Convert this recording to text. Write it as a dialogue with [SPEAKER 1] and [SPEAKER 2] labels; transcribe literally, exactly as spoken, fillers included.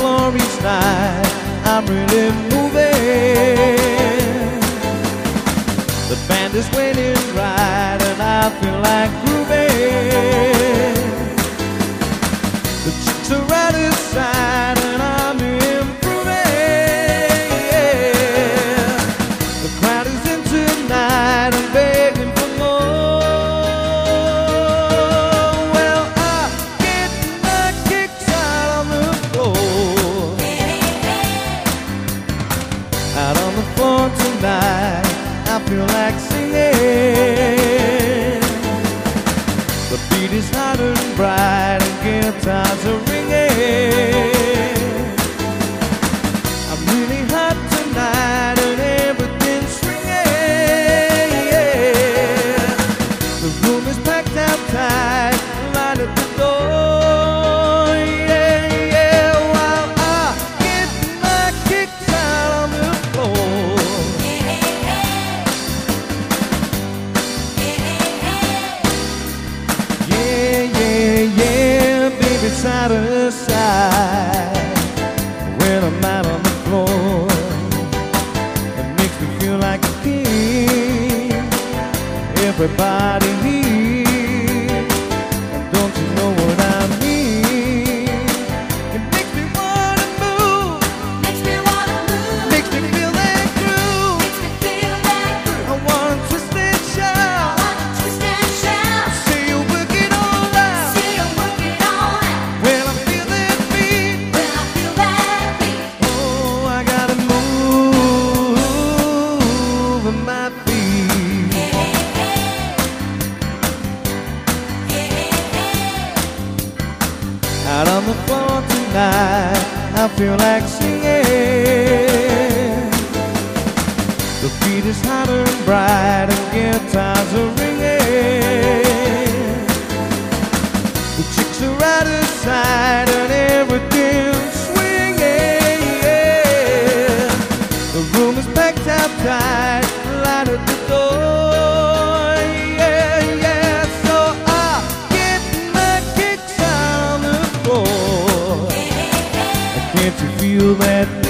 [SPEAKER 1] floor each night. I'm really moving. The band is waiting right, and I feel like grooving. The chicks are right inside, and I'm improving. The crowd is in tonight and begging for more. Well, I get my kicks out on the floor, out on the floor tonight. I feel like singing. The beat is hot and bright, and guitars are ringing. I'm really hot tonight, and everything's swinging. The room is packed out tight, right at the door. Yeah, yeah. While I get my kicks out on the floor, side to side. When I'm out on the floor, it makes me feel like a king. Everybody here, don't you know what I mean? It makes me wanna move,
[SPEAKER 2] Makes me wanna move,
[SPEAKER 1] makes me feel that groove.
[SPEAKER 2] makes me feel that groove.
[SPEAKER 1] I wanna twist and shout,
[SPEAKER 2] Wanna twist and shout,
[SPEAKER 1] say you work it all out.
[SPEAKER 2] see you work it on out.
[SPEAKER 1] When I feel that beat,
[SPEAKER 2] When I feel that beat,
[SPEAKER 1] oh, I gotta move with my feet.
[SPEAKER 2] hey, hey, hey, hey, hey, hey.
[SPEAKER 1] Out on the floor tonight, I feel like singing. The beat is hot and bright, and guitars are ringing. The chicks are right aside, and everything's swinging. Yeah. The room is packed out tight, light at the door. Yeah, yeah. So I get my kicks out on the floor. Can't you feel that